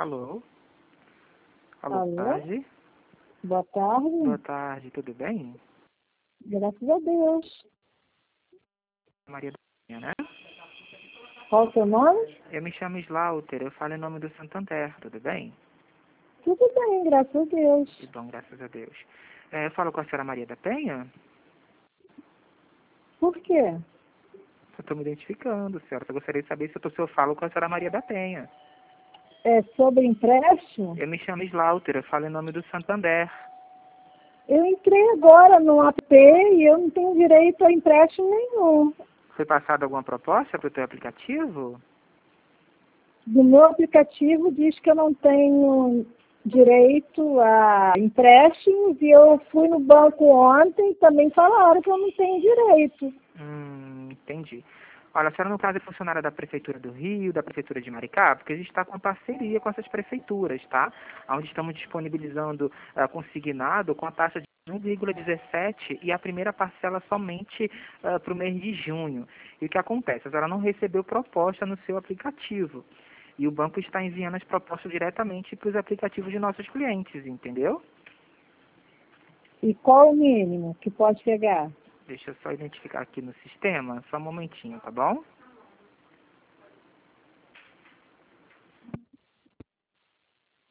Alô? Alô, Alô? boa tarde. Boa tarde. Boa tarde, tudo bem? Graças a Deus. Maria da Penha, né? Qual o seu nome? Eu me chamo Slaughter, eu falo em nome do Santander, tudo bem? Tudo bem, graças a Deus. Que bom, graças a Deus. Eu falo com a senhora Maria da Penha? Por quê? Eu estou me identificando, senhora. Eu gostaria de saber se eu falo com a senhora Maria da Penha. É sobre empréstimo? Eu me chamo Slaughter, eu falo em nome do Santander. Eu entrei agora no app e eu não tenho direito a empréstimo nenhum. Foi passada alguma proposta para o teu aplicativo? No meu aplicativo diz que eu não tenho direito a empréstimos e eu fui no banco ontem e também falaram que eu não tenho direito. Entendi. Olha, a senhora no caso é funcionária da Prefeitura do Rio, da Prefeitura de Maricá, porque a gente está com uma parceria com essas prefeituras, tá? Onde estamos disponibilizando consignado com a taxa de 1,17 e a primeira parcela somente para o mês de junho. E o que acontece? A senhora não recebeu proposta no seu aplicativo. E o banco está enviando as propostas diretamente para os aplicativos de nossos clientes, entendeu? E qual o mínimo que pode pegar? Deixa eu só identificar aqui no sistema, só um momentinho, tá bom?